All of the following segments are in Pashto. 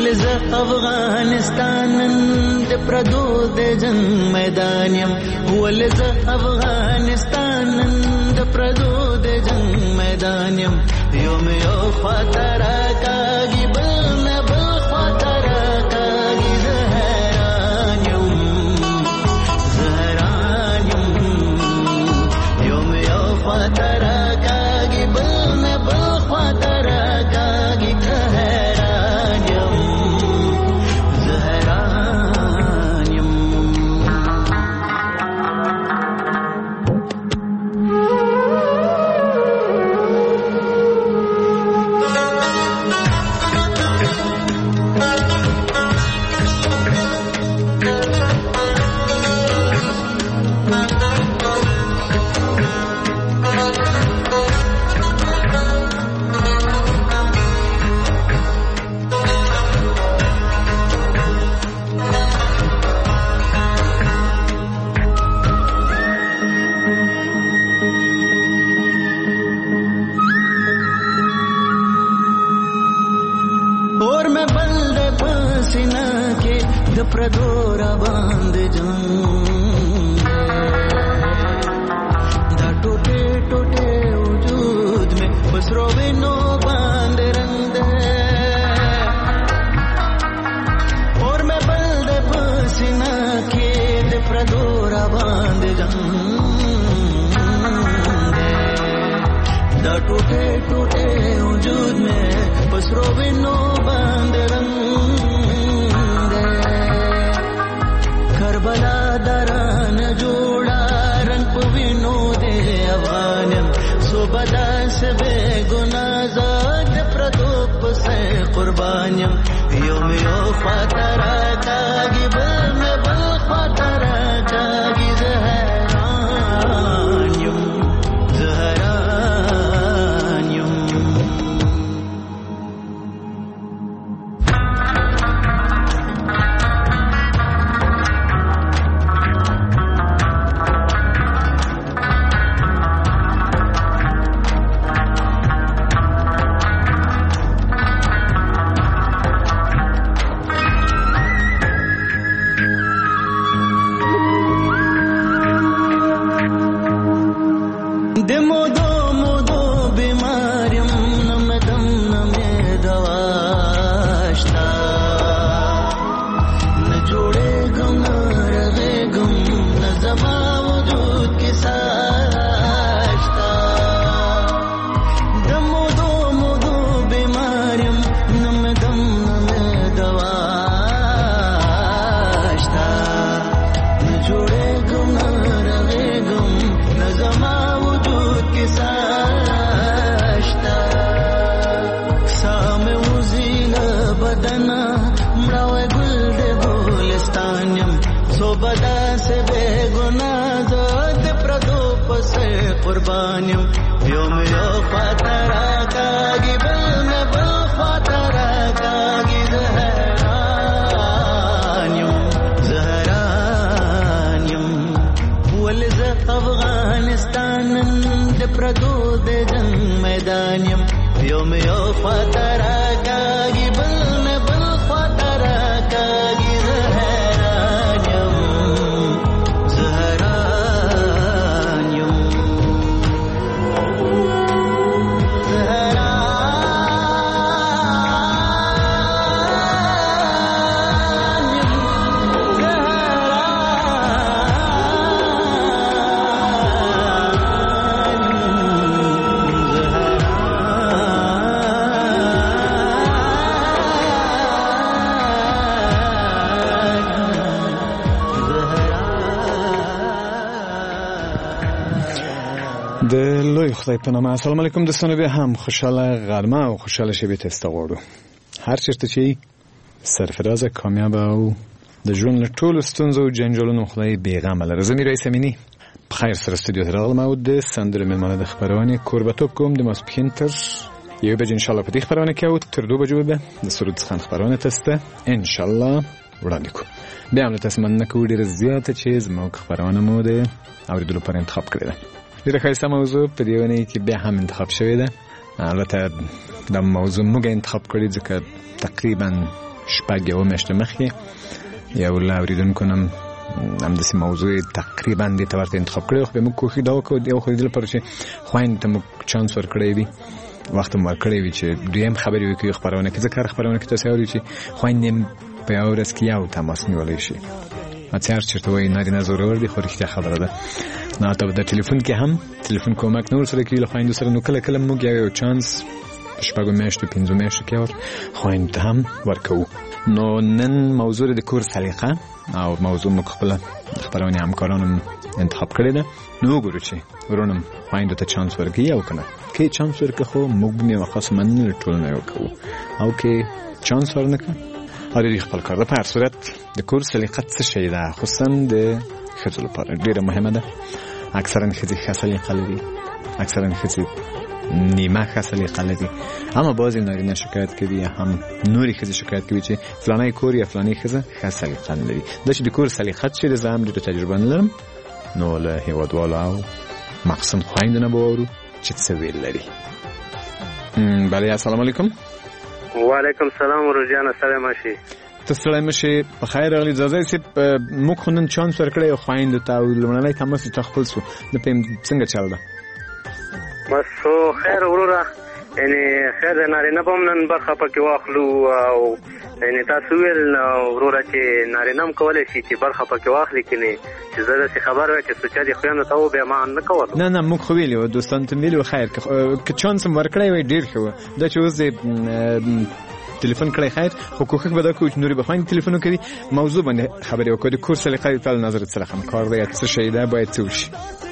ولز افغانستان د پردو د جنگ میدان یم ولز افغانستان د پردو د جنگ میدان یم یوم یو خاطر کاږي بل نه بل خاطر کاږي زهران یم یوم یو خاطر کاږي بل نه بل خاطر کاږي زهران یم پردورا باند جان دا ٹوٹے ٹوٹے وجود میں بس روے نو باند رند اور میں بلد پسینا کے دے پردورا باند جان دا ٹوٹے ٹوٹے وجود میں بس روے نو باند رند کربلا دران جوڑا رنگ پوینو دے افغانم صوبدا سے بے گناہ ذات پردوپ سے قربانیم یوم یو خاطرہ کاگی بل میں بل خاطرہ کاگی زہرانیم زہرانیم قربانیم یوم یو خاطرہ کاگی بل میں بل خاطرہ کاگی زہرانیم زہرانیم ولز افغانستان د پردو د جنگ میدانیم یوم یو خاطرہ کاگی بل میں بل خاطرہ کاگی زہرانیم زہرانیم د لوی خدای په نامه. السلام علیکم دوستانو، بیا هم خوشاله غرمه او خوشاله شبیه تسته غواړو. هر چیرته چې سرفراز کامیاب او د ژوند له ټولو ستونزو او جنجالونو خدای بیغمه لره. زه میرویس امینی په خیر سره استودیو ته راغلم او د سندرو مېلمانه د خپرونې کوربه‌توب کوم د ماسپښین تر 1 بجې انشاءالله په دې خپرونه کې او تر 2 بجو به د سرود څخه خپرونه تسته انشاءالله وړاندې کوم. بیا هم له تاسو مننه کوو ډېره زیاته چې زموږ خپرونه مو د اورېدلو پر انتخاب کړې ده. ډېره ښایسته موضوع په دې اونۍ کې بیا هم انتخاب شوې ده. البته دا موضوع موږ انتخاب کړې ځکه تقریبا شپږ یو میاشتې مخکې یو له اورېدونکو نه همداسې موضوع تقریبا دې ته ورته انتخاب کړی خو بیا موږ کوښښ دا وکړو د یو خو دې لپاره چې خویندو ته موږ چانس ورکړی وي وخت هم ورکړی وي چې دویم خبرې وکړي خپرونه کې ځکه هر خپرونه کې تاسې اورئ چې خویندې په یوه ورځ کې یو تماس نیولی شي چې هر چېرته وایي نارینه زورور دي خو رښتیا خبره ده نو ته د ټلیفون کې هم ټلیفون کومک نه ورسره کوي له خویندو سره نو کله کله موږ یو چانس شپږو میاشتو پنځو میاشتو کې خویندو ته هم ورکوو نو نن موضوع د کور سلیقه او موضوع موږ خپله خپرونې همکارانو انتخاب کړې ده نو وګورو چې ورونم خویندو ته چانس ورکوي او که نه که چانس ورکړه خو موږ به یې وخاص مننه له ټولو نه ورکوو او که چانس ورنکړه او د خپل کار ده په هر صورت د کور سلیقه څه شی ده خصوصا د ښځو لپاره ډېره مهمه ده اکثرا ښځې ښه سلیقه لري اکثرا ښځې نیمه ښه سلیقه لري اما بعضې نارینه شکایت کوي هم نورې ښځې شکایت کوي چې فلانی کور یا فلانی ښځه ښه سلیقه نه لري دا چې د کور سلیقه څه ده زه هم ډېره تجربه نه لرم نو له هېوادوالو او مخصوصا خویندو نه به واورو چې څه ویل لري بله السلام علیکم وعلیکم السلام روزیانه سلام ماشي ته ستړی مشې په خیر راغلی ځاځی صاحب موږ خو نن چانس ورکړی خویندو ته او لومړنی تماس یې خپل شو نه پوهېم څنګه چل ده بس خو خیر وروره یعنې خیر د نارینه به هم نن برخه پکې واخلو او یعنې تاسو ویل وروره چې نارینه هم کولی شي چې برخه پکې واخلي که نه چې زه داسې خبر وی چې سوچه دې خویندو ته و بیا ما نه کولو نه موږ خو ویلي وو دوستانو ته مې ویلي وو خیر که چانس هم ورکړی وی ډېر ښه وه دا چې اوس ټلیفون کړی خیر خو کوښښ به دا کوو چې نورې به خویندې ټلیفون وکړي موضوع باندې خبرې وکړو د کور سلیقه د تا له نظره څه رقم کار دی یا څه شی ده باید څه وشي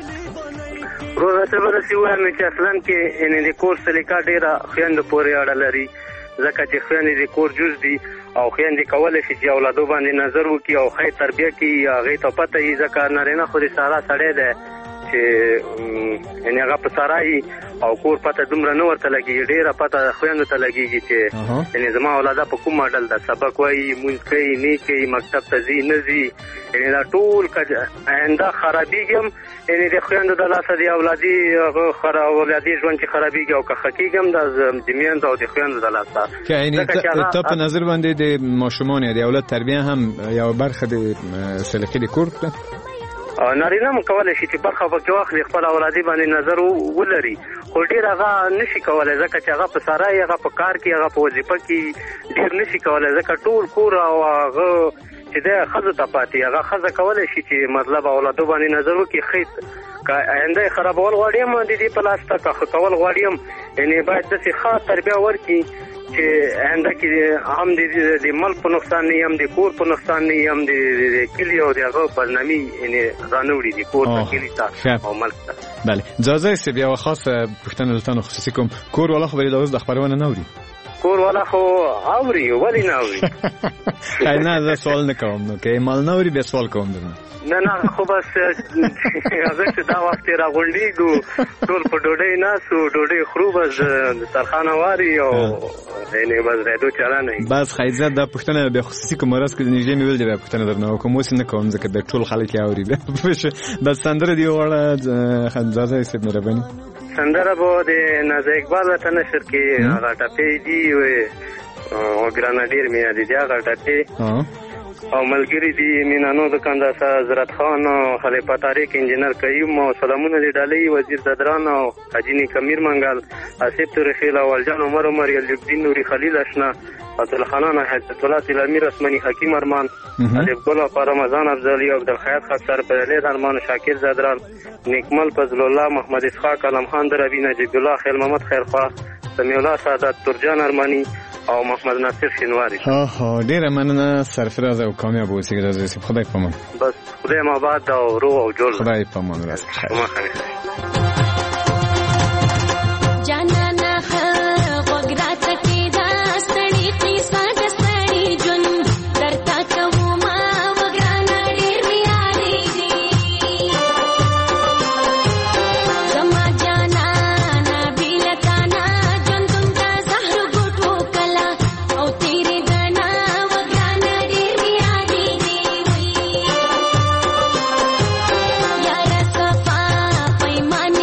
وروره څه به داسې ووایم چې اصلا کې یعنې د کور سلیقه ډېره خویندو پورې اړه لري ځکه چې خویندې د کور جز دي او خویندې کولی شي چې اولادو باندې نظر وکړي او ښه تربیه کړي هغې ته پته وي ځکه نارینه خو د سارا سړی دی چې یعنې هغه په سارا وي او کور پته دومره نه ورته لګېږي ډېره پته خویندو ته لګېږي چې یعنې زما اولاده په کوم ماډل ده سبق وایي لمونځ کوي نه کوي مکتب ته ځي نه ځي یعنې دا ټول آینده خرابېږي هم یعنې د خویندو د لاسه د اولادي ژوند چې خرابېږي او که ښه کېږي هم د میندو او د خویندو د لاسه ته په نظر باندې د ماشومان یا د اولاد تربیه هم یوه برخه د سلیقې د کور ده نارینه هم کولی شي چې برخه پکې واخلي خپل اولادي باندې نظر ولري خو ډېر هغه نشي کولی ځکه چې هغه په سارا یې هغه په کار کې هغه په وظیفه کې ډېر نشي کولی ځکه ټول کور او هغه چې دی ښځو ته پاتې هغه ښځه کولی شي چې مطلب اولادو باندې نظر وکړي ښه که آینده یې خرابول غواړي هم د دې په لاس ته که ښه کول غواړي هم یعنې باید داسې ښه تربیه ورکړي چې آینده کې هم د ملک په نقصان نه هم د کور په نقصان نه هم د کلي او د هغه بدنامي یعنې رانه وړي د کور ته کلي ته او ملک ته بله ځاځی صاحب یوه خاصه پوښتنه له تا نه خصوصي کوم کور والا خو به دا اوس د خپرونه نه اوري کور والا خو اوري ولې نه اوري نه زه سوال نه کوم نو که مال نه اوري بیا سوال کوم درنه نه خو بس هغه چې دا وخت راغونډېږو ټول په ډوډۍ ناستو ډوډۍ خورو بس دسترخوان واري او یعنې بس رایدو چالانه وي بس ښایزه دا پوښتنه بیا خصوصي کوم راز کې نږدې مې ویل دی بیا پوښتنه درنه وکړم اوس نه کوم ځکه بیا ټول خلک یې اوري بس سندره دې وواړه ځاځی صاحب مهرباني سندره به د نازا اقبال ته نشر کې هغه ټپې دي او ګرانډیر مې یادې دي هغه ټپې او ملګری دي مینانو دکاندار حضرت خان او خلیفه طارق انجینر کریم او سلامونه دی ډالۍ وزیر صدران او حاجی کمیر منګل اسیب تورخیل او الجان عمر یلدین نوری خلیل اشنا عبدالخانان حضرت الله تلامیر اسمنی حکیم ارمان الف ګل او رمضان افضلی او عبدالخیات خسر بلید ارمان شاکر زدران نیکمل فضل الله محمد اسحاق علم خان دربی نجیب الله خیل محمد خیرخوا سمیع الله سعادت ترجان ارمانی او محمد ناصر شینواری ډیره مننه سرفراز او کامیاب اوسئ ګرځئ خدای پامان بس خدای ما بعد او روح او جوړ خدای پامان راست خیر پیمان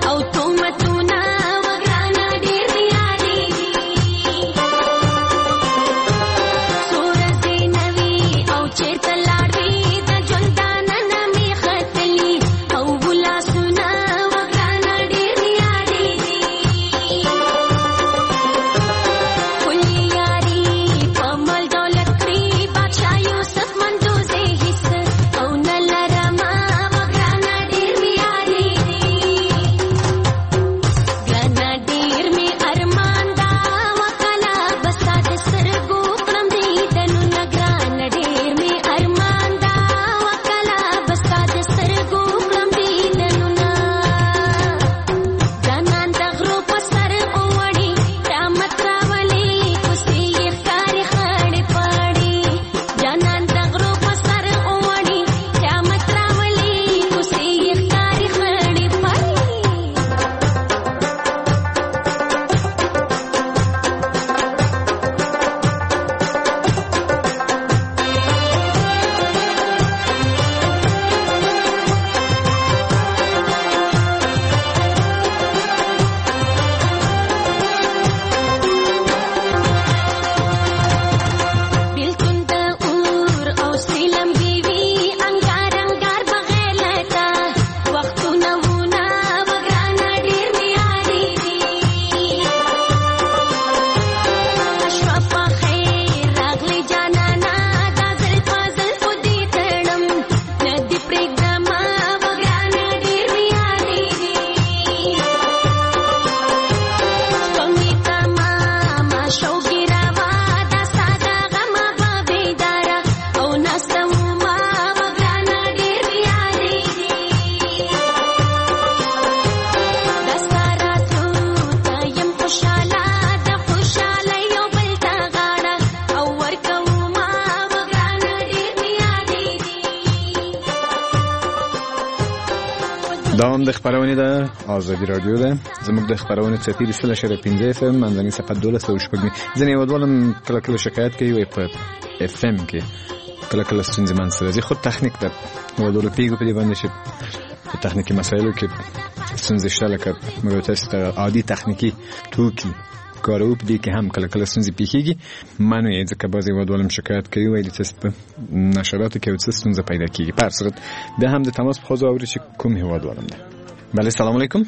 دوام د خبرونه ده آزادی رادیو ده زموږ د خبرونه چتیری سره شر 15 FM منځنی صفحه 12 شپږمې ځنې ودولم کله کله شکایت کوي وي په اف ام کې کله کله ستونزې منځ راځي خو تخنیک ده ودول پیګو په دې باندې چې په تخنیکی مسایلو کې ستونزې شته لکه موږ تاسو ته عادي تخنیکی توکي کارو په دې کې هم کله کله ستونزې پیښیږي مانو یې ځکه بعضی ودولم شکایت کوي وایي چې په نشراتو کې څه ستونزه پیدا کیږي په صورت به هم د تماس په خو اوري چې کوم هوا ودولم ده بله السلام علیکم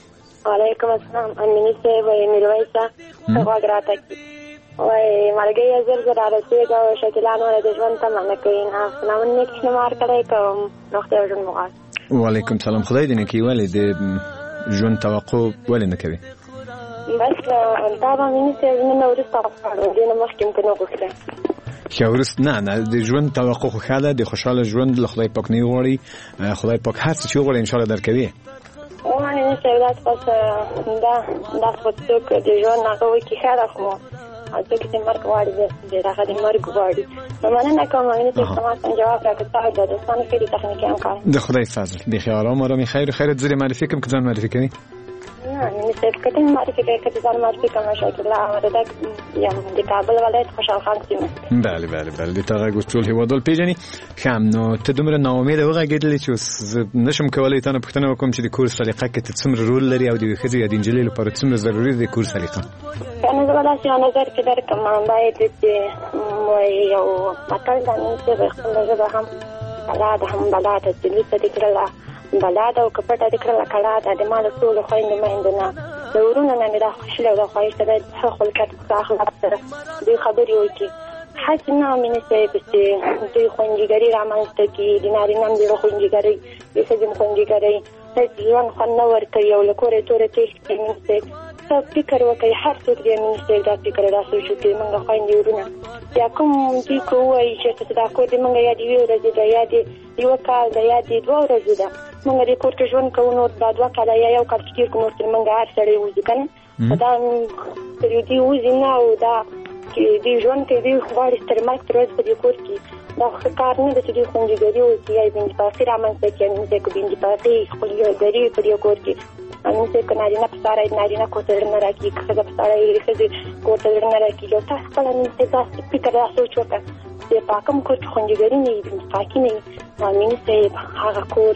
وعلیکم السلام امینی صاحب میرویسا خواګراته وای مرګي زر زر راځيګه او شکلانو د ژوند تمنه کوي نه سلام نیک شمار کړی کوم روغتیا ژوند مغاز وعلیکم سلام خدای دې نه کوي ولې د ژوند توقع ولې نه کوي بس دا باندې چې نن ورسته راځو دې نه مخکې کنه وکړه شاورست نه د ژوند توقع خو خاله د خوشاله ژوند له خدای پاک نه غواړي خدای پاک هر څه غواړي ان شاء الله درکوي وانه چې ولات پس دا څوک د ژوند هغه کې خاله خو ځکه چې مرګ غواړي د هغه د مرګ غواړي نو مننه کوم چې تاسو جواب راکړئ د دوستانو کې تخنیکی امکان د خدای فضل د خیال آرام خیر زری معرفی کوم که ځان معرفی کوي نه نسبت کته معرفی کوي که ځان معرفی کوم شکل اوردک یم د کابل ولایت خوشحال خان سیمه بله د تاغه ګوتول هوادل پیژني خام نو ته دومره ناامید وغږیدلې چې نشم کولای ته پښتنه وکم چې د کورس طریقه کې څومره رول لري او د خځې یا د انجلې لپاره څومره ضروري دی کورس طریقه کنه زړه چې نظر کې درکم باید چې مو یو مطلب باندې خپل ژبه هم بلاده چې لته دکړه بلاده او کپټه دکړه کړه د مال ټول خويند مهندنه ورونه نه مې دا خوشاله او خوښه ده خپل کټ اخلاق سره دې خبرې وکي حسنا مې سه چې دوی خوندګری رامنځته کی د نارینه د خوندګری د سجن خوندګری چې ځوان خنور کوي او لکورې تورې کې مې فکر وکړي هر څوک دې مې دا فکر راځي چې موږ خويندې ورونه یا کوم دې کوی چې دا کو دې موږ یاد یو ورځ دا یاد یو کال دا یاد دوه ورځې دا موږ دې کور کې ژوند کوو نو دا دوه کال یا یو کال کې کوو چې موږ هر سړی وځو کنه دا دې وځي نه او دا دې ژوند کې دې خبرې تر مرګ تر ورځې په دې کور کې دا کار نه د دې خوندګری او چې یې بنت پاسې رامنځته کې نه دې کو بنت پاسې خپل یو غری په دې کور کې ان څه کناري نه پساره نارینه کوتر نه راکی خزه پساره یې خزه کوتر نه راکی لو تاسو خپل نه تاسو فکر راځو چې د پاکم کو خوندګری نه دي پاکي نه مامین سه هغه کور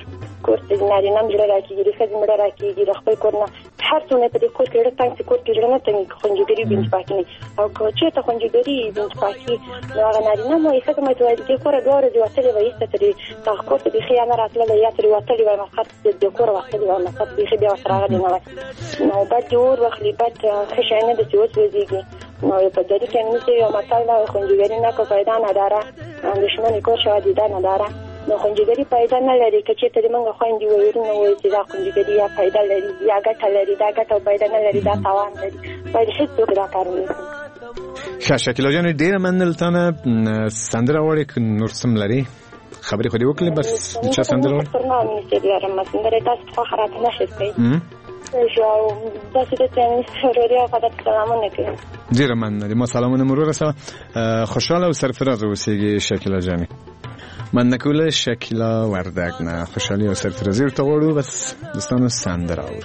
کور ته نارینه مړه راکېږي د ښځې مړه راکېږي د خپل کور نه هر څونه په دې کور کې زړه تنګ شي کور کې زړه نه تنګ خونجګري بنت پاکي نه او که چېرته خونجګري بنت پاکي نو هغه نارینه مو یې ښځه مو ته وایي دې کوره دوه ورځې وتلې وه ایسته ترې دغه کور ته بیخي یا نه راتللی یا ترې وتلې وای مسخت د کوره وتلې وای مسخت بیخي بیا ورته راغلی نه وای نو بد دې اور واخلي بد ښه شی نه ده چې وسوځېږي نو په جدي کې نمیشه یو متل ده خونجګري نه که پیدا نداره دشمن کور شود دیده نداره نو خونجګري پیدا نه لري که چېرته د موږ خویندې ویرونه وایي چې دا خونجګري یا پیدا لري یا ګټه لري دا ګټه او پیدا نه لري دا تاوان لري باید هېڅوک دا کار ونه کړي. ښه شکیلا جانې ډېره مننه تانه سندره غواړې که نور څه لرې خبرې خو دې وکړې بس چا سندره غواړې پر ما مې لرم سندرې تاسو خوښه راته نشئ کوئ داسې د وروري او خدای ته سلامونه کوي. ډېره مننه دې ما سلامونه مو ورسوه خوشحاله او سرفراز اوسېږي شکیلا جانې مننه کوله شکیلا وردگ نه خوشحالي او سرفرازي ورته غواړو بس دوستانو سندره اورو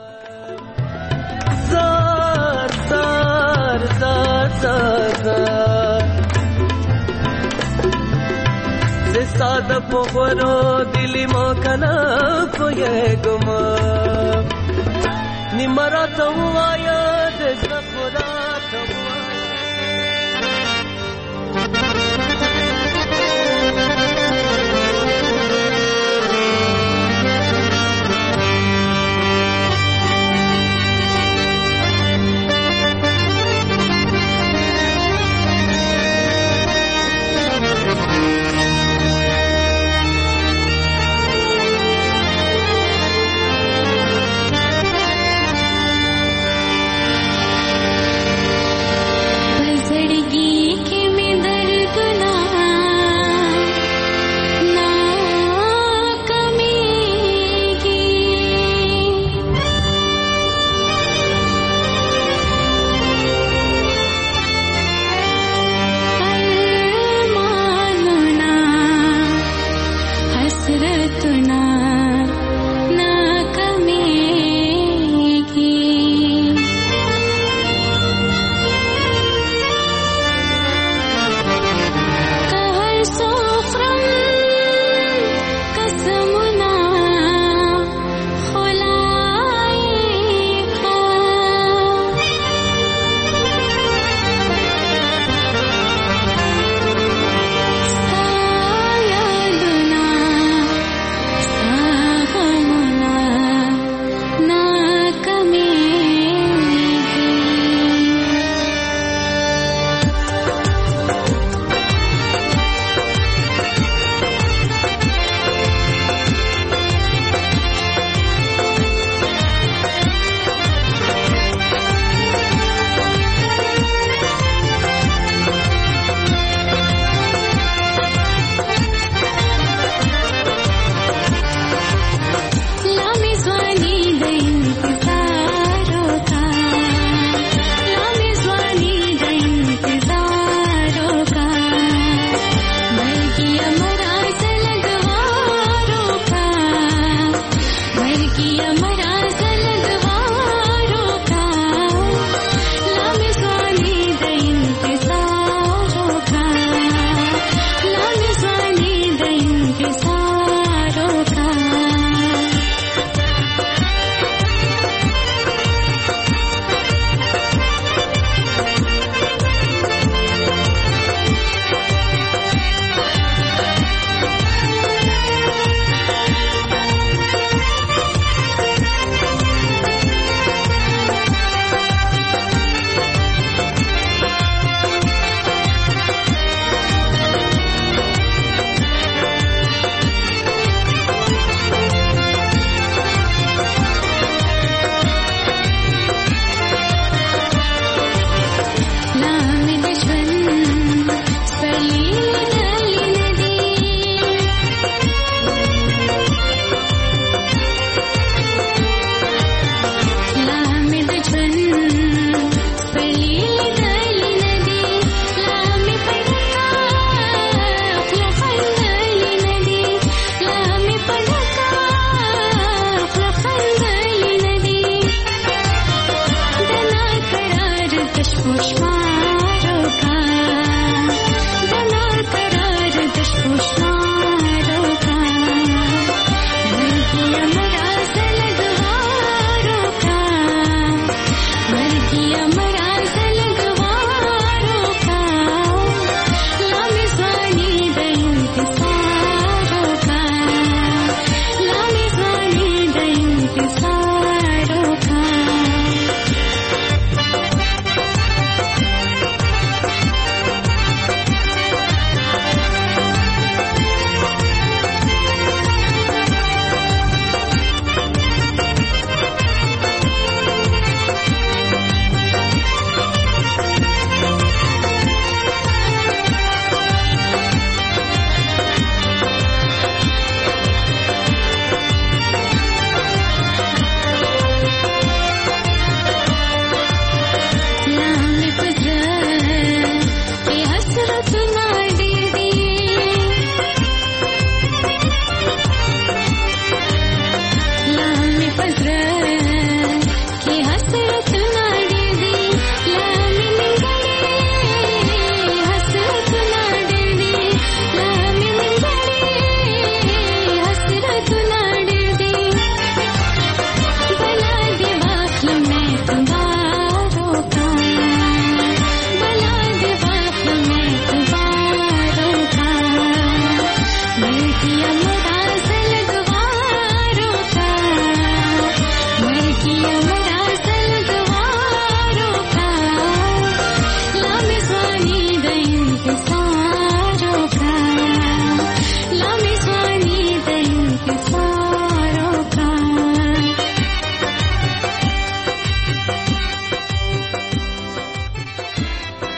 زار زار زار زار زه ساده په غورو دلی ما کنه پوهېږم نیمه راته ووایه د زړه خو راته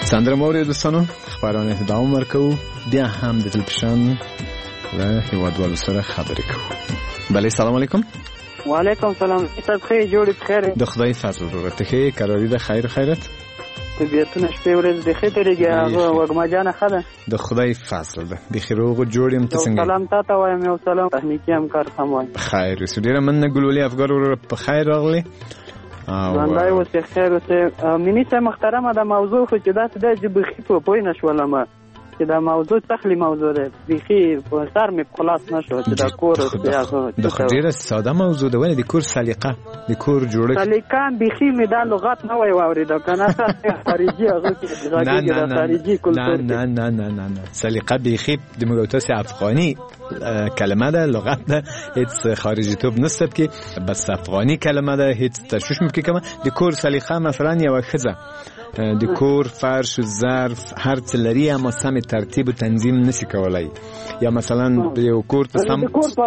سندره مورد دوستانو خبرونه ادامه ورکوو بیا هم د تلویزیون له هیوادوالو سره خبرې کوو. بله سلام علیکم. وعلیکم سلام. تاسو ښه جوړ بخیر؟ د خدای فضل ورته ښه قراری ده خیر خیرت. طبیعتونه شپې ورځ د ښه ترېږي هغه وږمه جانه ښه ده؟ د خدای فضل ده بخیر روغ جوړ یم. ته څنګه؟ سلام تاته وایم. یو سلام تخنیکي همکار سم وایم. خیر اوسې ډېره مننه ګلولي افګار ورور په خیر راغلی. ژوندی اوسې خیر اوسې. میني صاحب محترمه دا موضوع خو چې داسې ده چې بیخي پوه نه شولم چې دا موضوع تخلی موضوع ده بیخي په سر مې خلاص نه شو چې دا کور د خو ډېره ساده موضوع ده ولې د کور سلیقه د کور جوړښت سلیقه بیخي مې دا لغت نه وای واورېده که نه خارجي هغه کې غږېږي د خارجي کلتور نه نه نه نه نه سلیقه بیخي د موږ تاسې افغاني کلمه ده لغت ده هیڅ خارجي توب نستد که بس افغاني کلمه ده هیڅ تشویش ممکن کمه د کور سلیقه مثلا یو ښځه د کور فرش و ظرف هر څه لري اما سم ترتیب و تنظیم نشي کولای یا مثلا یو کور ته سم د کور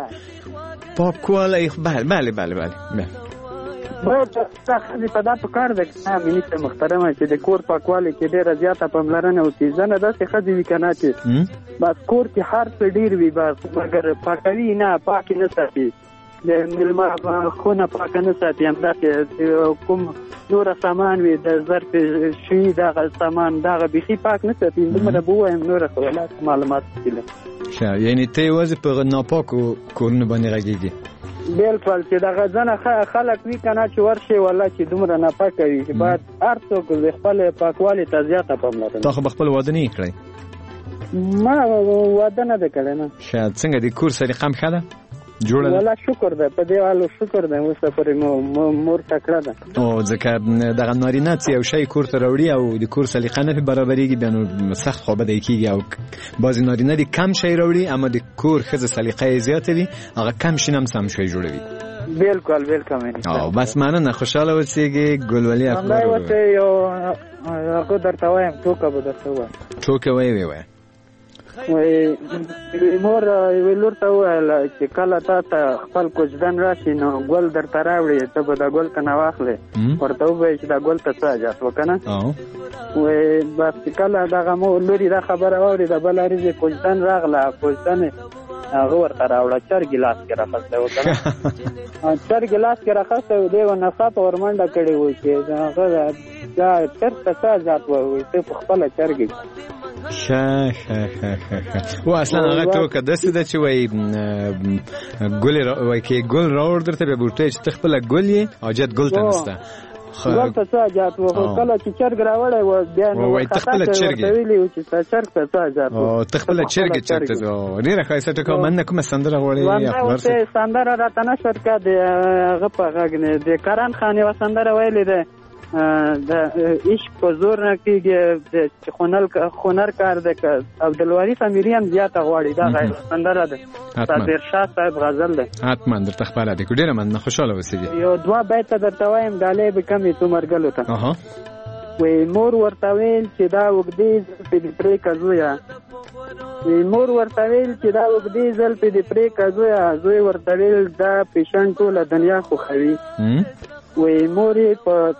پاکوالی بله باید تخذی په دا پکار ده که نه مینی صاحب محترمه چې د کور پاکوالی کې ډېره زیاته پاملرنه وکړي ځنه داسې ښځې وي که نه چې بس کور کې هر څه ډېر وي بس مګر پاکوي نه پاکې نه ساتي د مېلمه خونه پاکه نه ساتي همداسې کوم نوره سامان وي د ظرف شوي دغه سامان دغه بیخي پاک نه ساتي دومره به ووایم نوره خو معلومات کېله یعنې ته یوازې په ناپاکو کورونو باندې غږېږي بلکل چې دغه ځنه خلک وي که نه چې ورشي والله چې دومره ناپاکه وي چې باید هر څوک د خپل پاکوالي ته زیاته پاملرنه. تا خو به خپل واده نه یې کړی؟ ما واده نه ده کړی نه. شاید څنګه د کور سلیقه هم ښه ده جوړه ده؟ والله شکر ده په دې حالو شکر ده اوس پورې مور تکړه ده او ځکه دغه نارینه چې یو شی کور ته راوړي او د کور سلیقه نه برابرېږي بیا نو سخت خوابدی کېږي او بعضې نارینه د کم شی راوړي اما د کور ښځه سلیقه یې زیاته وي هغه کم شي نه هم سم شی جوړوي. بالکل او بس مننه خوشحاله اوسېږي ګلولي افګار ورور. یو هغه درته وایم ټوکه به درته ووایم. ټوکه وایه مور یوې لور ته وویل چې کله تا ته خپل کوچدن راشي نو ګل درته راوړي ته به دا ګل که نه واخلې ورته ووایي چې دا ګل ته څه حاجت و که نه وایي بس چې کله دغه لورې دا خبره واورېده بله ورځ کوچدن راغله کوچدن هغه ورته راوړه چر ګیلاس کې راخستی و که نه چر ګیلاس کې راخستی و دی و نڅا ته ورمنډه کړې و چې هغه دا چرته څه حاجت و ته په خپله چرګې و اصلا هغه ټوکه داسې ده چې وایي ګل راوړ درته بیا بوټی چې ته خپله ګل یې حاجت ګل ته نسته ګل ته څه حاجت و خو کله چې چرګ راوړی و بیا نو خطا ته ورته ویلي و چې چرګ ته څه حاجت و ته خپله چرګې چرته ډېره ښایسته ټوکه مننه کومه سندره غواړې؟ سندره راته نه شوه که د هغه په غږ نه د کرن خان یوه سندره ویلې ده د عشق په زور نه کېږي چې خونر کار ده که عبدالوارث امیري هم زیاته غواړي دا سندره ده صادرشاه صاحب غزل ده حتما درته خپله دی ډېره مننه خوشحاله اوسېږي. یو دوه بیته درته وایم ډالۍ به کمې څو مرګلو ته وی مور ورته ویل چې دا اوږدې زلفې دې پرېږه زویه وی مور ورته ویل چې دا اوږدې زلفې دې پرېږه زویه زوی ورته ویل دا پیشن ټوله دنیا خوښوي وی مور په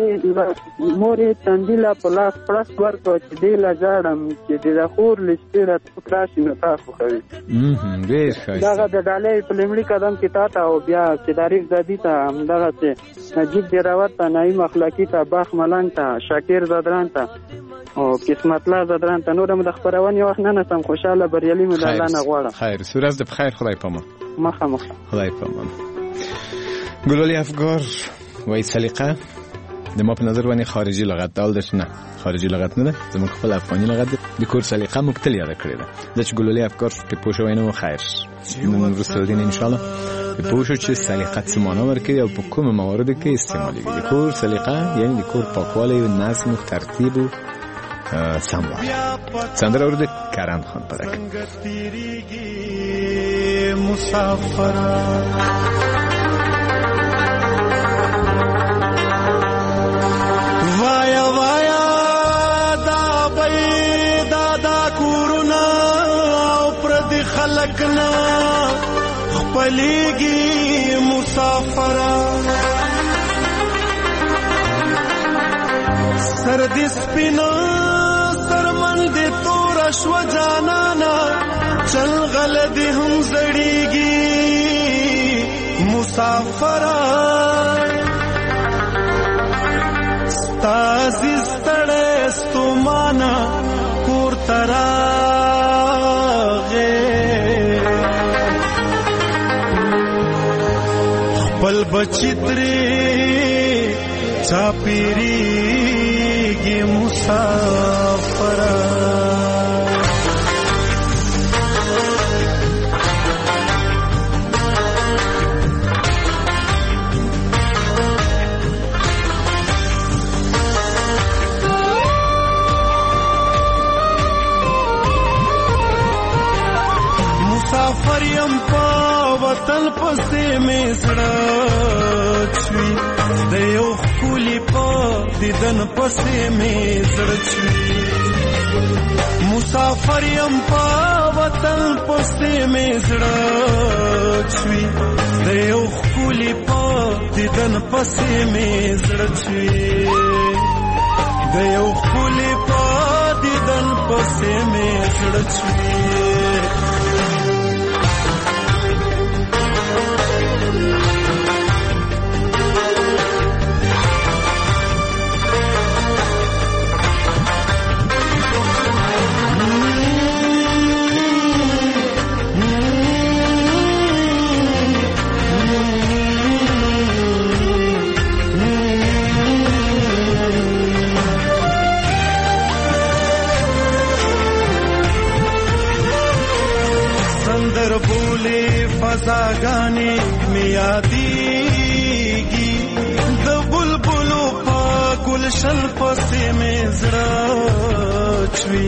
تندي لا په لاس پړس ورکړه چې دې له ژاړم چې د خور له شپې راڅوک راشي نو تا خوښوي. دغه د ډالۍ په لومړي قدم کې تا ته او بیا چې تاریخ زادي ته همدغسې نجیب دراوت ته نعیم اخلاقي ته باخ ملنګ ته شاکر زدران ته او قسمت الله زدران ته نور هم د خپرونې وخت نه نسم خوشحاله بریالي مو د الله نه غواړم. خیر سورز د بخیر خدای پامان مخه خدای پامان. ګلولي افګار وایي سلیقه د ما په نظر باندې خارجي لغت دال داشت نه خارجي لغت نه ده زموږ خپل افغاني لغت ده د کور سلیقه موږ تل یاده کړې ده دا چې ګلولي افګار پې پوه شوی نه و خیر نن وروسته دین انشاءالله پې پوه شو چې سلیقه څه معنا ورکوي او په کومو مواردو کې استعمالېږي د کور سلیقه یعنی د کور پاکوالی و نظم و ترتیب و سموال. سندره اورده کرم خان پدک وایا وایا دا بی دا کورونا او پردی خلقنا خپلیگی مسافرہ سردی سپینا شو جانانا چل غلدی هم زړیږي مسافرا ستاسي ستړې ستومانا کور تراغه خپل بچی ترې چاپیریږي مسافرا مسافر یم په وطن پسې مې زړه چوي د یو ښکلي په دیدن پسې مې زړه چوي مسافر یم په وطن پسې مې زړه چوي د یو ښکلي په دیدن پسې مې زړه چوي د یو ښکلي په دیدن پسې مې زړه چوي فضاګانې مې یادېږي د بلبلو په ګلشن پسې مې زړه چوي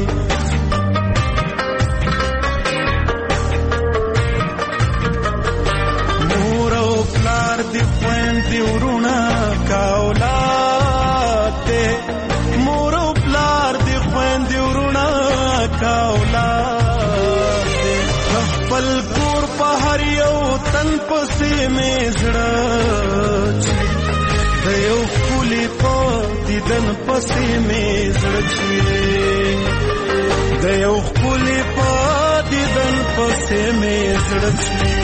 مور او پلار دې خویندې ورونه کا اولاد دی مور او پلار دې خویندې ورونه کا اولاد دی خپل کور په هر یو تن پسې مې زړه چوي د یو ښکلي په دیدن پسې مې زړه چوي د یو ښکلي په دیدن پسې مې زړه چوي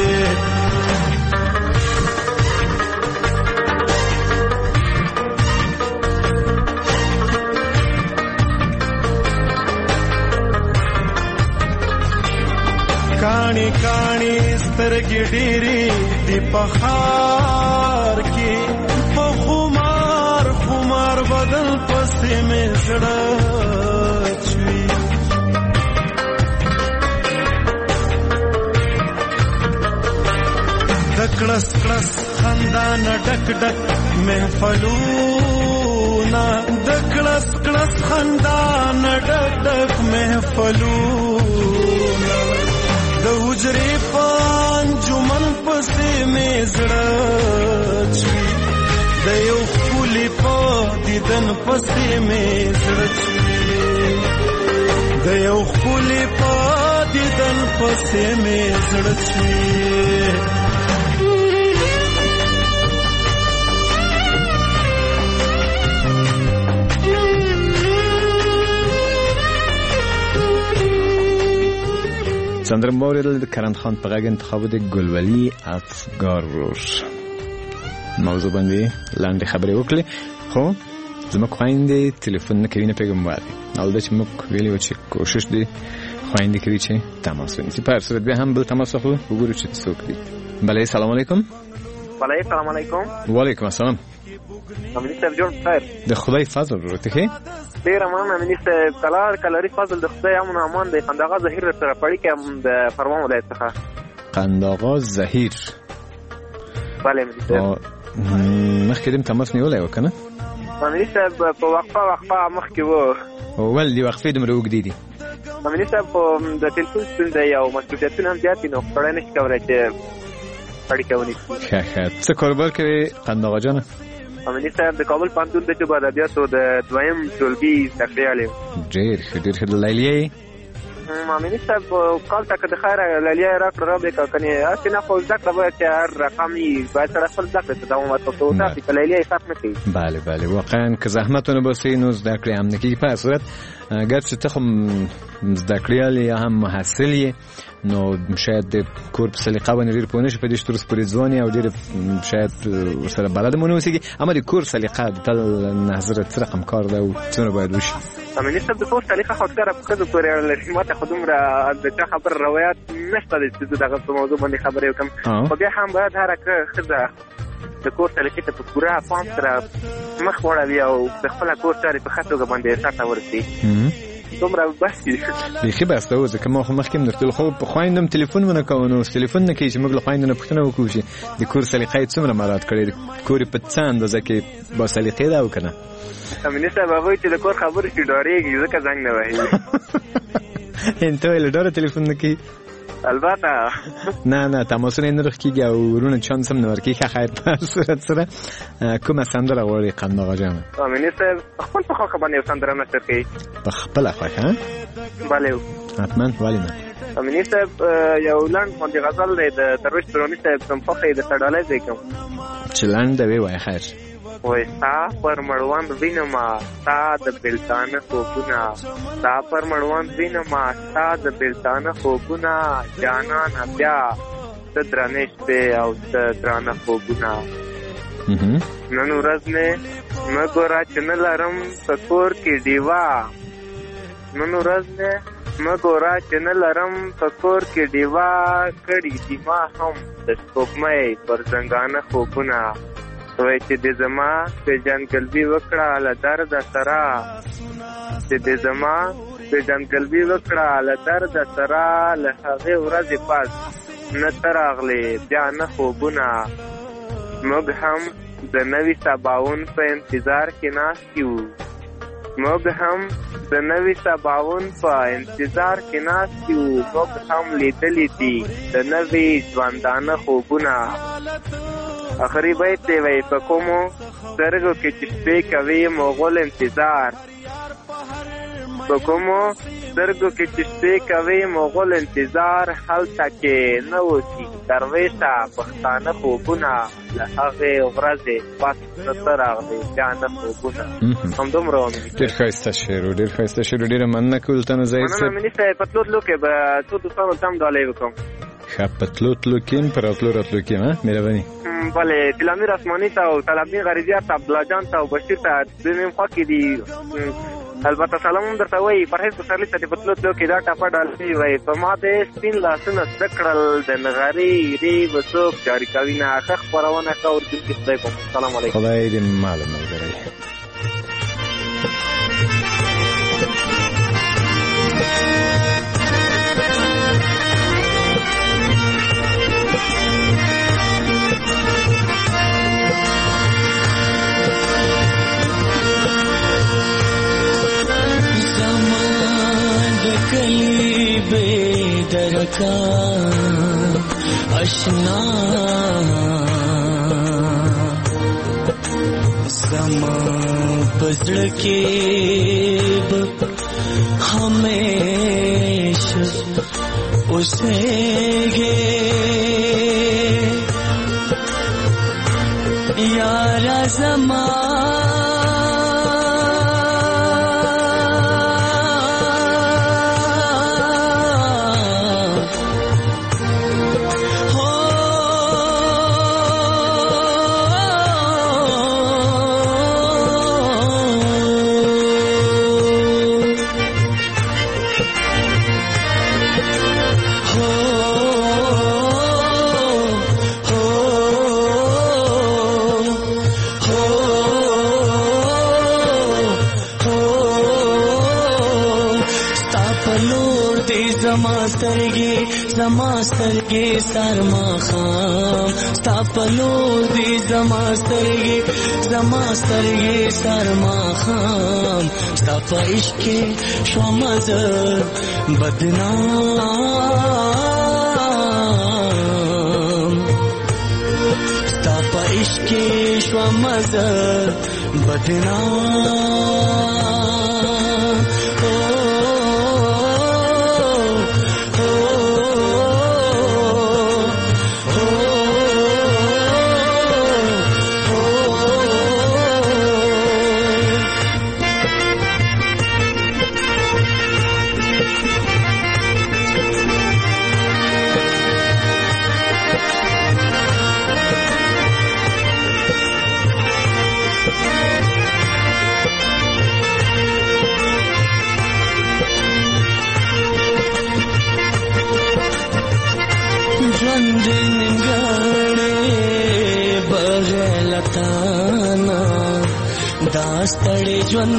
کانی کانی سترګې ډېرې دی په ښار کې په خمار خمار بدن پسې مې زړه چوي د کړس کړس خندا نه ډک ډک محفلونه د کړس کړس خندا نه ډک ډک محفلونه د حجرې په انجمن پسې مې زړه چوي د یو ښکلي په دیدن پسې مې زړه چوي د یو ښکلي په دیدن پسې مې زړه چوي سندرم باوریدل د کرند خان په غږ انتخاب د ګلولي افګار روش موضوع باندې لاندې خبرې وکړې خو زموږ خویندې تلیفون نه کوي نه پیغام وایي البته چې موږ ویلي و چې کوشش دې خویندې کوي چې تماس ونیسي په هر صورت بیا هم بل تماس واخلو وګورو چې څوک دي بله سلام علیکم بله سلام علیکم وعلیکم السلام امینی صاحب جوړ خیر د خدای فضل ورته کې ډېره مننه امینی صاحب کلاري فضل د خدای امن امان دی قنداغه ظهیر سره پړی کې د فرمان ولایت څخه قنداغه ظهیر بله امینی صاحب مخکې دې تماس نیولی و که نه امینی صاحب په وقفه مخکې و ول دې وقفې دومره اوږدې دي امینی صاحب د تلیفون ستونزه او مصروفیتونه هم زیات دي نو سړی نشي کولی چې اړیکه ونیسي ښه ښه څه کاروبار کوې قنداغه جانه امینی صاحب د کابل پوهنتون د ژبو ادبیاتو د دویم ټولګي زده کړیال یم ډېر ښه ډېر ښه د لیلیې مامني صاحب کال ته که د خیره لیلیه یې راکړه رابې که کنې هسې نه خو زده کړه باید چې هر رقم وي باید سره خپل زده کړې ته دوام ورکړو که وتاسې که لیلیه یې فرق نه کوي. بله بله واقعا که زحمت ونه باسي نو زده کړې هم نه کېږي. په هر صورت ګرچې ته خو زده کړیال یا هم محصل یې نو شاید د کور په سلیقه باندې ډېر پوه نه شي په دې چې تر اوسه پورې ځوان یې او ډېر شاید ورسره بلد هم ونه اوسېږي. اما د کور سلیقه د تل نظره څه رقم کار ده او څومره باید وشي؟ مامني صاحب د کور سلیقه خو اکثره په ښځو پورې اړه لري. ما ته خو دومره د چا خبر روایت نشته دی چې زه دغه په موضوع باندې خبرې وکړم. خو بیا هم باید هره ښځه د کور سلیقې ته په پوره پام سره مخ وړوي او د خپله کور چارې په ښه توګه باندې سرته ورسي. دومره بس بیخي بس ته ځکه ما خو مخکې هم درته خو په خویندو هم تلیفون ونه کوو نو تلیفون نه کوي چې موږ له خویندو نه پوښتنه وکړو چې د کور سلیقه یې څومره مراعات کړې د کور یې په څه اندازه کې با سلیقې ده او که نه. مامني صاحب هغوی چې د کور خبرې شي ډارېږي ځکه زنګ نه وهي. ته ولې ډاره تلیفون نه کوي؟ البته نه تماسونه یې نه رخ کېږي او ورونه چانس هم نه ورکوي. ښه خیر په هر صورت سره کومه سندره غواړې قنداغه جانه؟ مامني صاحب خپل په خوښه باندې یو سندره نشر کوي. په خپله خوښه؟ بله حتما ولې نه. مامني صاحب یو لنډ غوندې غزل دی د درویش دراني صاحب کوم خوښه یې د سړالی ځای کوم چې لنډ دی وایه خیر. وای ستا پر مړوند وینما ستا د بېلتانه خوبونه ستا پر مړوند وینما ستا د بېلتانه خوبونه جانانه بیا څه درنې شپې او څه درانه خوبونه نن ورځ مې مه ګوره چې نه لرم په کور کې ډیوه نن ورځ مې مه ګوره چې نه لرم په کور کې ډیوه کړي دي ما هم د سپوږمۍ پر زنګانه خوبونه وای چې د زما پیژندګلوي وکړه له درده سره چې د زما پیژندګلوي وکړه له درده سره له هغې ورځې پس نه ته راغلې بیا نه خوبونه موږ هم د نوي سباون په انتظار کې ناست یو موږ هم د نوي سباون په انتظار کې ناست یو موږ هم لیدلی دي د نوي ژوندانه خوبونه آخری بیت دی وی په کومو سترګو کې چې شپې کوي مغول انتظار په کومو سترګو کې چې شپې کوي مغول انتظار هلته کې نه اوسي درویشه پښتانه خوبونه له هغې ورځې پس نه ته راغلې بیا نه خوبونه همدومره ډېر ښایسته شعر و ډېر ښایسته شعر و ډېره مننه کوو ته نو زید صاحب. مننه میني صاحب په تلو کې به څو دوستانو ته هم ډالۍ وکړم. ښه په تلو کې په راتلو کې مهرباني. بله تلامیر اسمانی ته او طلبني غریزیار ته عبدالله جان ته او بشیر ته دوی مې خوا کې دي. البته سلام هم درته وایي پرهیز پسرلي ته د په تلو کې دا ټپه ډالۍ وایي په ما د سپین لاسونه زده کړل د نغرې ری به څوک جاري کوي نه ښه خپرونه ښه اورېدونکي خدای کوم. سلام علیکم. خدای دې معلوم ملګری. درکا اشنا زما پزړه کې همیشه اوسېږي یار زما زما سترګې سرما خام ستا په لور دي زما سترګې سرما خام ستا په عشق کې شوم زه بدنام ستا په عشق کې شوم زه بدنام ستړي ژوند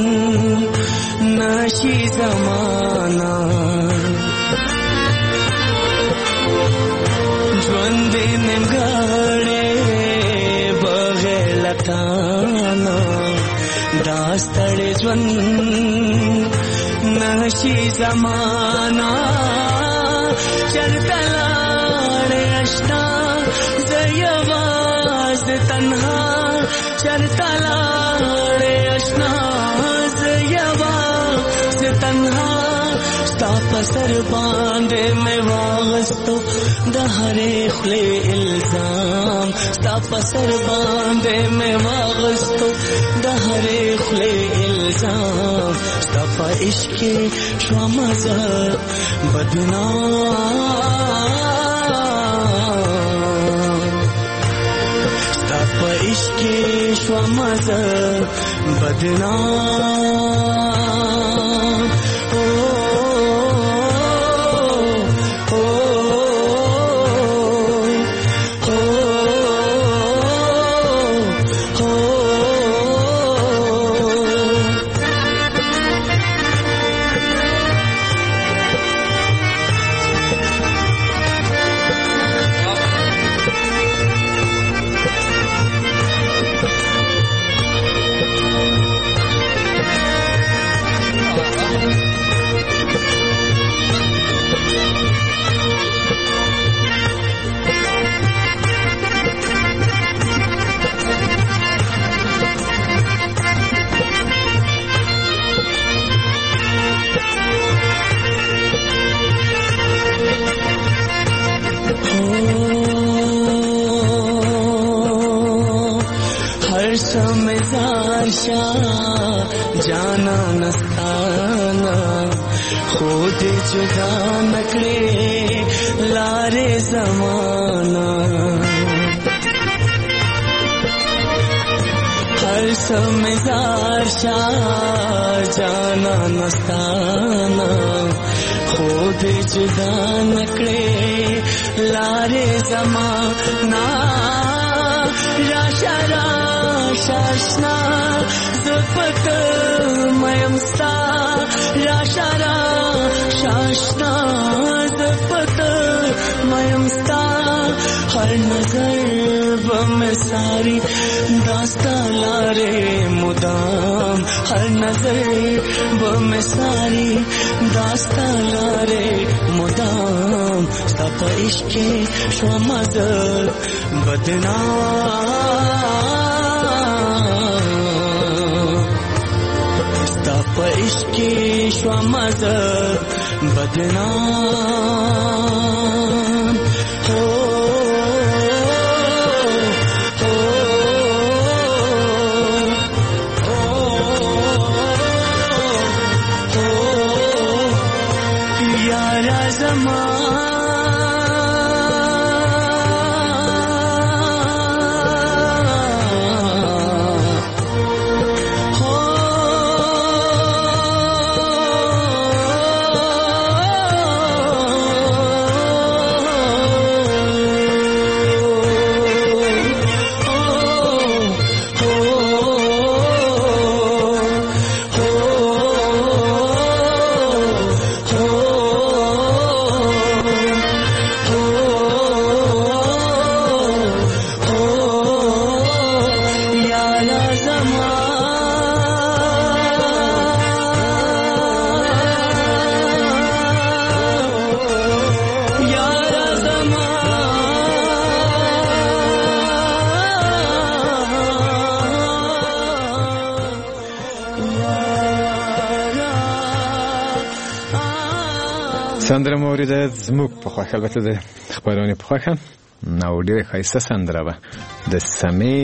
نشي زمانہ ژوند نیمګړی بغیر لتانا دا ستړي ژوند نشي زمانہ چرته لاړې اشنا زه یوازې تنها چرته لاړې اشنا زه یوازې تنها ستا په سر باندې مې واغستو د هرې خولې الزام ستا په سر باندې مې واغستو د هرې خولې الزام ستا په عشق کې شوم زه بدنام ستا په عشق کې شوم زه بدنام जाना नस्ताना खुद जुदा नकड़े लारे जमाना हर समझदार शाह जाना नस्ताना खुद जुदा नकड़े लारे जमाना राशा राशाशना जुल्फत मयमस्ता राशा राशाशना जुल्फत मयमस्ता हर नजर में सारी दास्ता लारे मुदाम हर नजर में सारी दास्ता लारे मुदाम सब इश्क़ शमज़ बदनाम सब इश्क़ शमज़ बदनाम हो سندره مورد زموږ په خوښه البته د خبرونه په خوښه نو ډیره ښایسته سندره وه د سمیع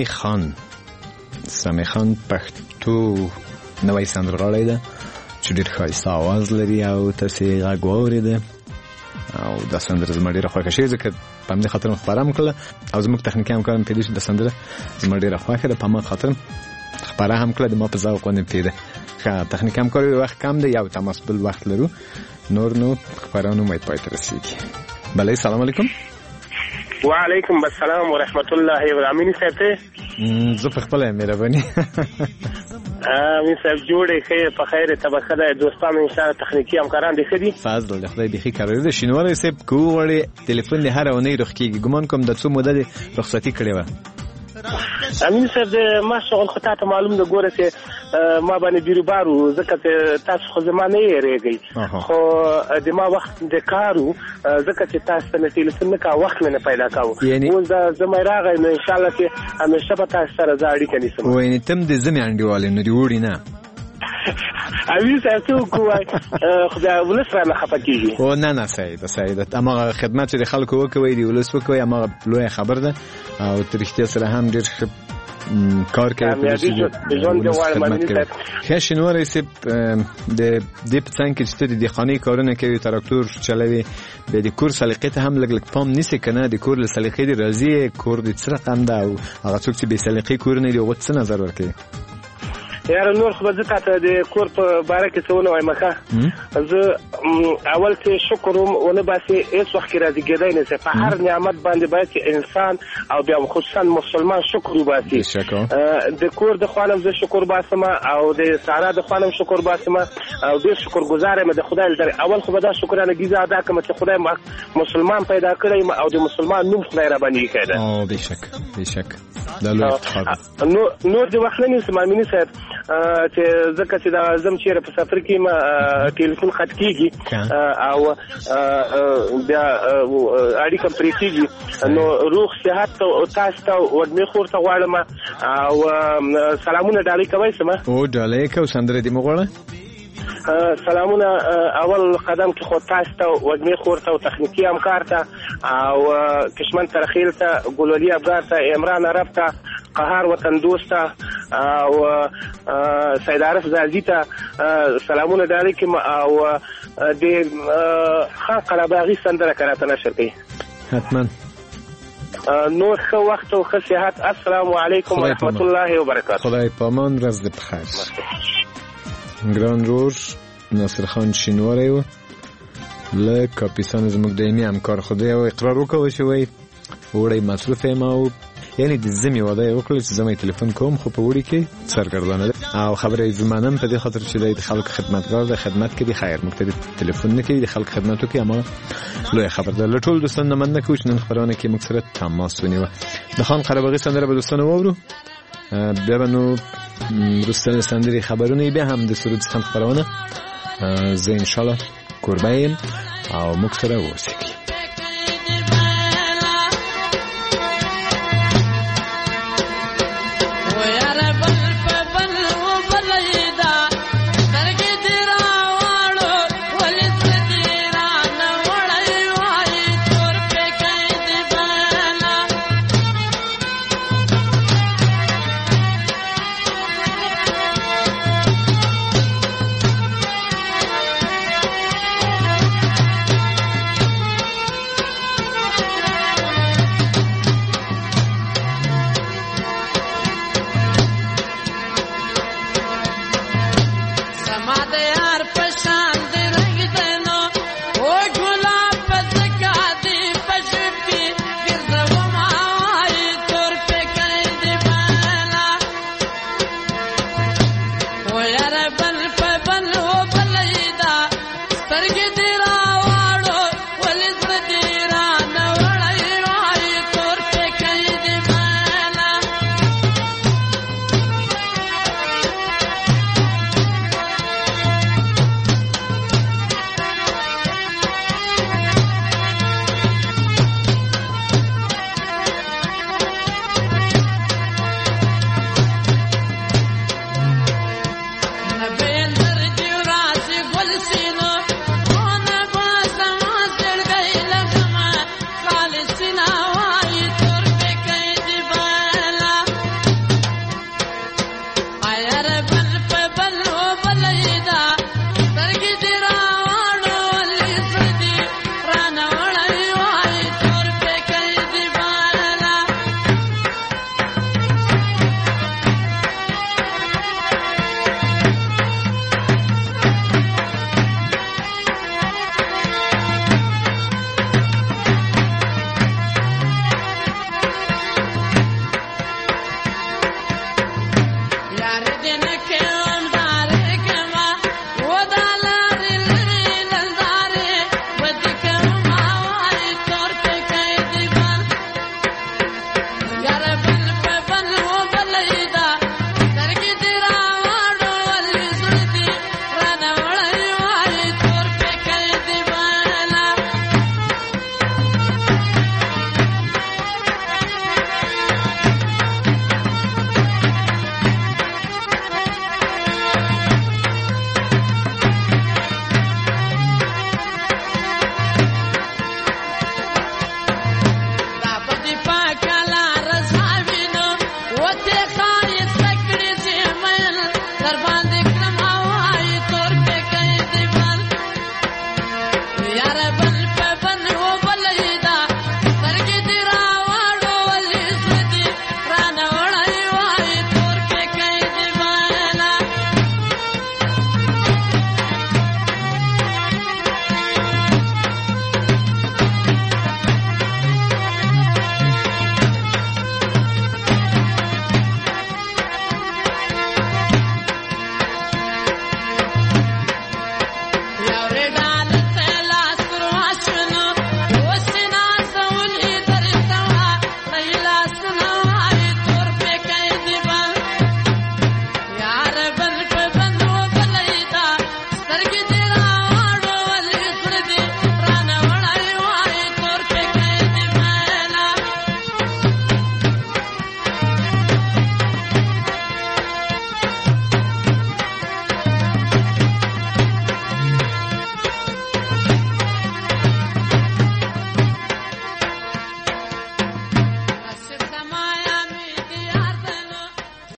خان پښتو نوی سندرغاړی ده چې ډېر ښایسته آواز لري او تاسې یې غږ واورېده او دا سندره زما ډېره خوښه شوې ځکه په همدې خاطر مې خپره هم کړله او زموږ تخنیکي همکار مې پوهېدی چې دا سندره زما ډېره خوښه ده په هماغه خاطر خپره هم کړله د ما په ذوق باندې پوهېده ښه تخنیکي همکار وخت کم دی یو تماس بل وخت لرو نور نو خبرانو باید پای ته رسیدي. بله سلام علیکم. وعلیکم السلام ورحمت الله وبرکاته. صاحب ته زه په خپل مهرباني امین صاحب جوړې ښه په خیر طبقه ده دوستانو ان شاء الله تخنیکی همکاران دي ښه دي فضل د خدای بخي کارو د شینواري صاحب کو وړي ټلیفون نه هر اونۍ رخ کیږي ګمان کوم د څو مده رخصتي کړې و. امین صاحب ما شغل خو ته معلوم ده ګوره چې ما باندې بیروبارو ځکه تاسو خو زمانه یې ریږي خو د ما وخت د کارو ځکه چې تاسو ته ټلیفون نه کا وخت نه پیدا کاوه اوس دا زما راغی نو ان شاء الله چې همیشه به تاسو سره زاړی کني سم ویني تم د زمي انډیواله نو دی وړي نه امین صاحب څو کوی خدای ولس را نه خپکیږي او نه سعید اما خدمت چې خلکو وکوي دی ولس وکوي اما لوی خبر ده او ترشته سره هم ډیر کار کوي ښه شینواري صاحب د دې په څنګه چې ته د خاني کارونه کوي تراکتور چلوي به د کور سلیقې ته هم لګ پام نیسي کنه د کور له سلیقې دی راځي کور د څه رقم ده او هغه څوک چې به سلیقې کور نه دی او څه نظر ورکړي یاره نور خو زه تاسو د کور په باره کې څه ونه وایم ښه زه اول ته شکر ونه باسي هیڅ وخت کې راځي کېدای نه چې په هر نعمت باندې باید چې انسان او بیا خصوصا مسلمان شکر وباسي د کور د خوانم زه شکر باسم او د سارا د خوانم شکر باسم او ډیر شکر گزار یم د خدای لپاره اول خو به دا شکرانه گیزه ادا کوم چې خدای مسلمان پیدا کړی او د مسلمان نوم خدای را باندې کړی او بشک دا لوی افتخار نور د وخت نه سمامینی صاحب چې ځکه چې دا زم چیرې په سفر کې ما ټلیفون خط کیږي او بیا اړیکه پرې کیږي نو روغ صحت او تاسو ته ودمه خورته غواړم او سلامونه ډالۍ کوي سم او ډالۍ کو سندره دې مغواړه سلامونه اول قدم کې خو تاسو ته ودمه خورته او تخنیکی همکار ته او کشمن ترخیل ته ګلولي ابغار ته عمران عرب ته قهار وطن دوسته او سید عارف زازی ته سلامونه ډالۍ کوم او د خان قرباغي سندره کراته نشر کوي حتما نور ښه وخت او ښه صحت السلام علیکم ورحمت الله وبرکاته خدای پامان ورځ دې بخیر ګران رور ناصر خان شینواری و له کاپیسان زموږ دایمي همکار خدای او اقرار وکوي شوی وړي مصرف ما یعنی د زمي وضعي وکړل چې زمي ټلیفون کوم خو په وړي کې سرګردانه او خبره زمانم په دې خاطر چې د خلک خدمتګار د خدمت کې دی خیر مکتب ټلیفون نه کې د خلک خدماتو کې اما لوی خبر ده لټول دوستان مننه کوم چې نن خبرونه کې موږ سره تماس ونیو د خان قرباغي سندره به دوستان وورو بیا نو رستن سندري خبرونه به هم د سرود څخه خبرونه زه ان شاء الله قربان او موږ سره اوسئ